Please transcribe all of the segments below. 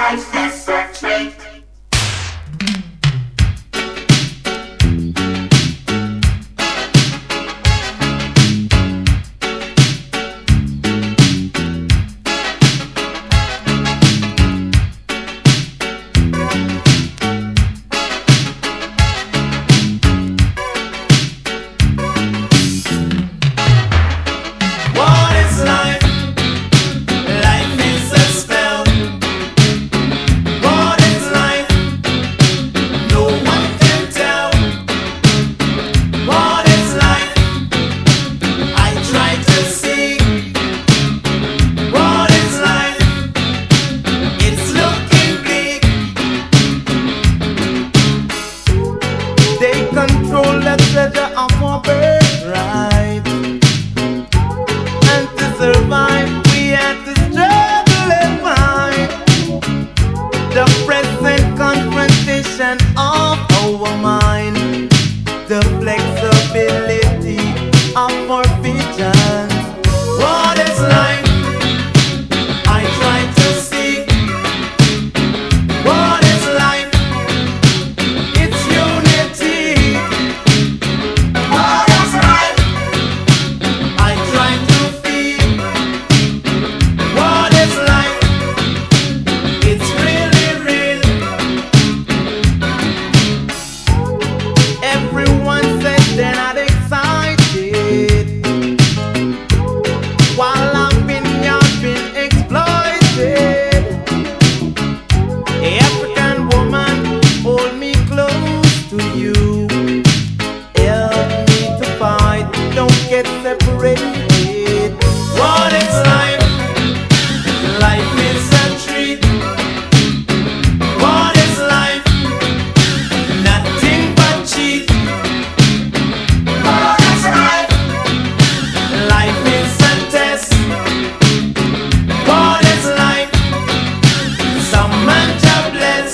life is a treat. Control the treasure of our birthright, and to survive we had to struggle and fight. The present confrontation of our mind, the flexibility of our vision. What is life? I try to see. What is life? It's unity. Separated. What is life? Life is a treat. What is life? Nothing but cheat. What is life? Life is a test. What is life? Some man jobless.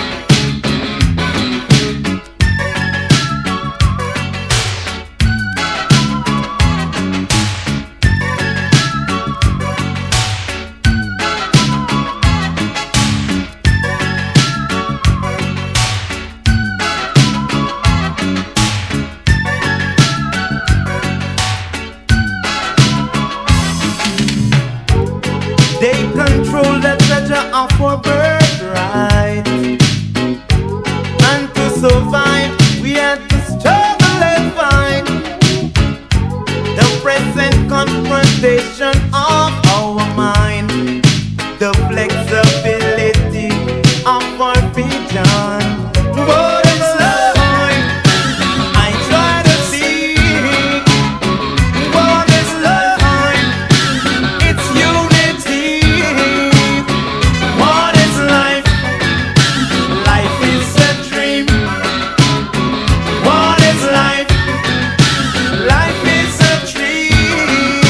They control the treasure of our birthright, and to survive we had to struggle and fight. The present confrontation of our mind, the flexibility of our vision. What is life? I try to see. What is life? It's unity. What is life? Life is a dream. What is life? Life is a dream.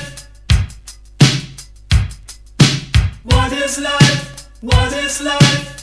What is life? What is life?